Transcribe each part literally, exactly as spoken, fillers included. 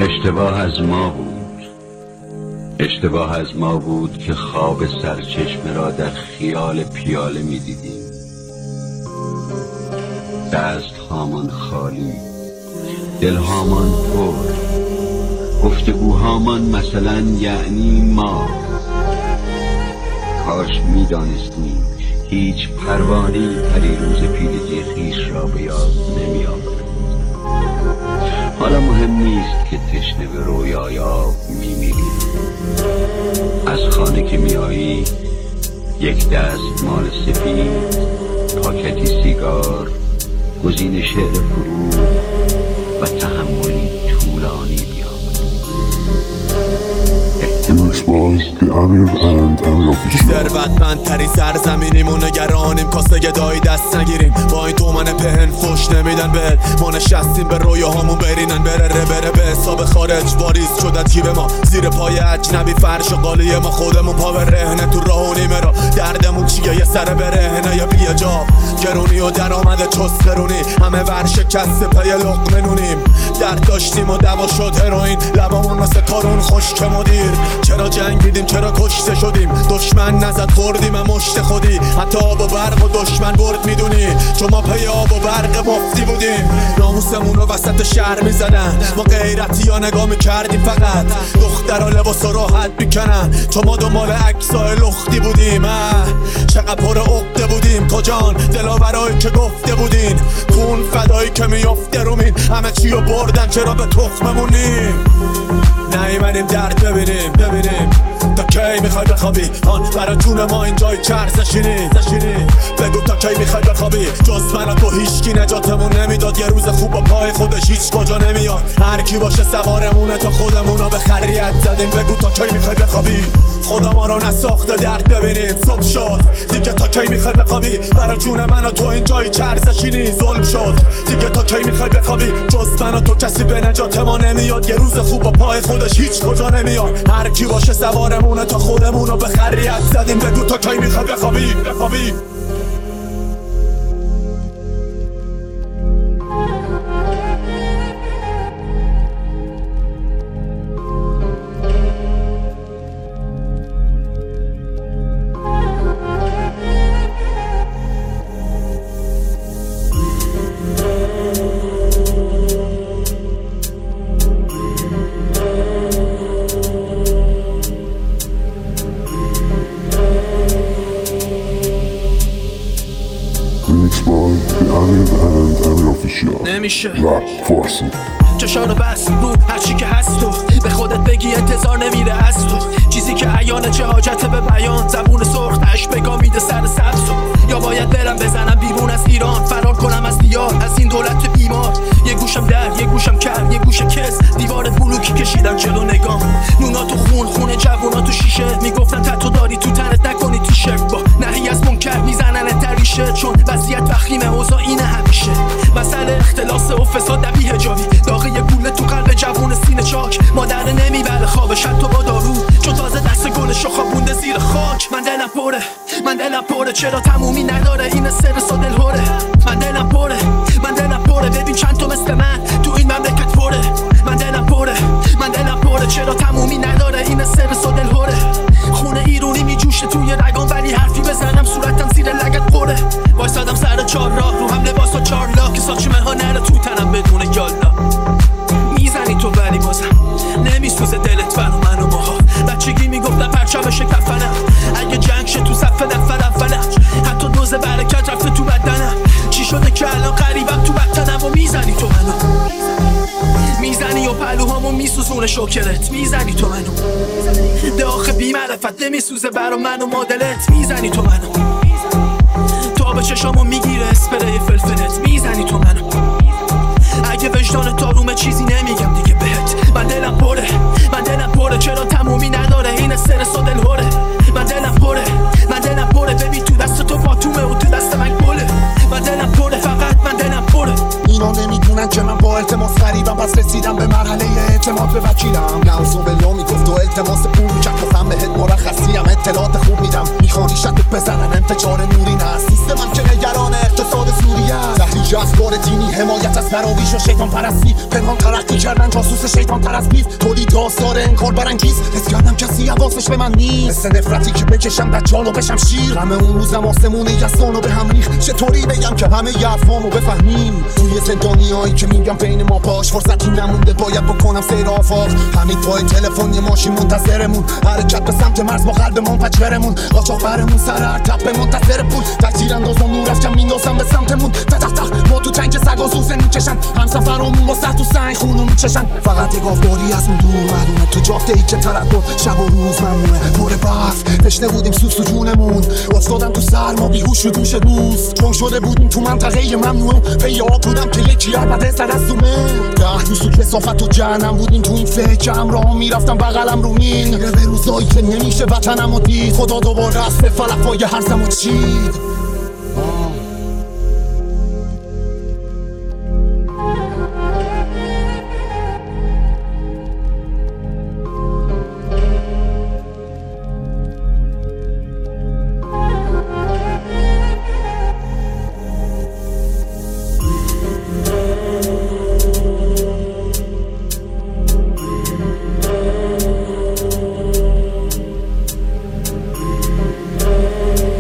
اشتباه از ما بود، اشتباه از ما بود که خواب سرچشمه را در خیال پیاله می دیدیم. دست هامان خالی، دل هامان پر، گفتگوهامان مثلا یعنی ما. کاش می دانستیم هیچ پروانه‌ای پریروز پیلگی خویش را به یاد نمی آورد. حالا مهم نیست که تشنه به رویای آب می میری. از خانه که می آیی یک دست مال سفید، پاکتی سیگار، گزین شعر فرو و تحملی طولانی بیابد. ثروتمندترین سرزمینیم و نگرانیم کاسه گدایی دست نگیریم. با این تومن پهن فوش نمیدن بهت، ما نشستیم به رویاهامون برینن بره بره به حساب خارج واریز شده جیب ما. زیر پای اجنبی فرش و قالی ما، خودمون پا به رهنه تو راه و نیمه را. دردمون چیه یه سر برهنه یا بی جاب، گرونی و درآمد چسخرونی، همه ورشکسته پی لقمه نونیم. درد داشتیم و دوا شد هروئین، لبامون مثل کارون خشک مدیر. چرا جنگیدیم چرا کشته شدیم، دشمن نزد خوردیم هم مشت خودی. حتی آب و برق و دشمن برد میدونی، چون ما پی آب و برق مفتی بودیم. ناموسمون رو وسط شهر میزدن، ما غیرتی ها نگاه میکردیم فقط. دخترها لباس راحت میکنن، چون ما دنبال عکسای لختی بودیم. چقدر پر عقده بودیم کجان دلاورایی که گفته بودین، خون فدایی که میافته رومین. همه چی رو بردن چرا به تخممونیم. نیومدیم درد ببینیم ببینیم تا کی میخوای بخوابی؟ آن برای جون ما اینجای چرز نشینی نشینی. بگو تا کی میخوای بخوابی؟ جز من و تو هیچکی نجاتمون نمیداد. یه روز خوب با پای خودش هیچ کجا نمیاد. هر کی باشه سوارمونه تا خودمونو به خریت زدیم. بگو تا کی میخوای بخوابی؟ خدا ما رو نساخته درد ببینیم. صبح شد دیگه تا کی میخوای بخوابی؟ برای جون من و تو اینجای چرز نشینی. ظلم شد دیگه تا کی میخوای بخوابی؟ جز من و تو کسی به نجات ما نمیاد. یه روز خوب با پای خودش هیچ کجا نمیاد. هر کی باشه سوارمونه تا خودمونو به خریت زدیم. بگو تا کی میخوای بخوابی بخوابی؟ نمیشه رپ فارسی چشانو بس رو هرچی که هست تو به خودت بگی انتظار نمیره از تو. چیزی که عیانه چه حاجت به بیان، زبون سرخ تش بگا میده سر سبزو. یا باید برم بزنم بیرون از ایران، فرار کنم از دیار از این دولت بیمار. یه گوشم در یه گوشم کم یه گوش کس، دیوار بلوکی کشیدم جلو نگام. نونا تو خون خونه جوونا تو شیشه، میگفتن تتو داری تو تنت نکنی تیشرت. با نهی از منکر میزنن دریشه، چون وضعیت وخیمه اوضاع اینه همیشه. مسئله اختلاس و فساد بی حجابی، داغی گوله تو قلب جوون سینه چاک. مادر نمیبره خوابش حتی با دارو، چون تازه دست گلش رو خوابونده زیر خاک. من دلم پره من دلم پره، چرا تمومی نداره این سرس و دلهوره. من دلم پره من دلم پره، ببین چند تا مثل من تو این مملکت پره. من دلم پره من دلم پره، چرا تمومی نداره این سرس و دلهوره. خونه ایرونی میجوشه توی رگان، ولی حرفی بزنم صورتم زیر لگت پره. وایسادم سر چهار راه رو هم لباس و چارلا، که ساچمه ها نره تو تنم بدون یالا. میزنی تو ولی بازم نمیسوزه دلت بر من و ماها. بچگی میگفتم پرچمش کفنم، اگه جنگ شه تو صف نفر اولم. حتی دوز برکت رفته تو بدنم، چی شده که الان قریبم تو بدتنم. و میزنی تو منو میزنی و پلوهامو میسوزونه شوکرت. میزنی تو منو ده آخه بی معرفت نمیسوزه برا من و مادلت. میزنی تو منو تا به چشامو میگیره اسپری فلفلت. میزنی تو منو اگه وجدان تارومه چیزی نمیگم دیگه بهت. من دلم پره من دلم پره، چرا تمومی نداره این سرس و دلهوره. من دلم پره من دلم پره، ببین تو دست تو پاتومه و تو دست من گله. من دلم پره فقط من دلم پره. اینا نمیدونن که من با التماس غریبم، پس رسیدم به مرحله اعتماد به وکیلم. نوزو بلا میگفت و التماس پول میکرد، گفتم بهت مرخصیم اطلاعات خوب میدم. میخوانی شتت بزنن انفجار نوری نه، سیستمم که نگران اقتصاد سوریه. تحریک جذبار دینی، حمایت از دراویش و شیطان پرستی، پنهان ترقی کردن جاسوس شیطان تر از بیف، تولید آثار انکار برانگیز، حس کردم کسی حواسش به من نیست، مثل نفرتی که بکشم دجال و بشم شیر، غم اون روزم آسمون یزدان و به هم ریخ، چطوری بگم که همه حرفامو بفهمیم، توی زندانیایی که میگم بین ما باش، فرصتی نمونده باید بکنم سیر آفاق، همین پای تلفن یه ماشین منتظرمون، حرکت به سمت مرز با قلبمون پچرمون، قاچاق برمون سر هر تپه منتظر پول، تکتیر اندازم نور افکن میندازم به سمتمون، تتخ تخ ما تو تنگ سگا زوزه میکشن، همسفرامون واسه تو سنگ خونو میچشن، فقط یه گاهواری از اون دور معلومه، تو جاده ای که تردد شب و روز ممنوعه، پر برف تشنه بودیم سوس و جونمون، افتادم تو سرما بیهوش رو دوش دوست، چون شده بودیم تو منطقه ممنوع، پی آب بودم که یکی عبده سر از دومه، ده روز تو کثافت و جهنم بودیم تو این فکر، همراه میرفتم بغلم رو مین، به روزایی که نمیشه وطنم و دید، خدا دوباره از فلک پای هرزم و چید.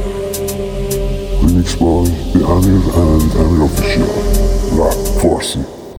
Remix by The Amir and Amir Official. Rap Farsi.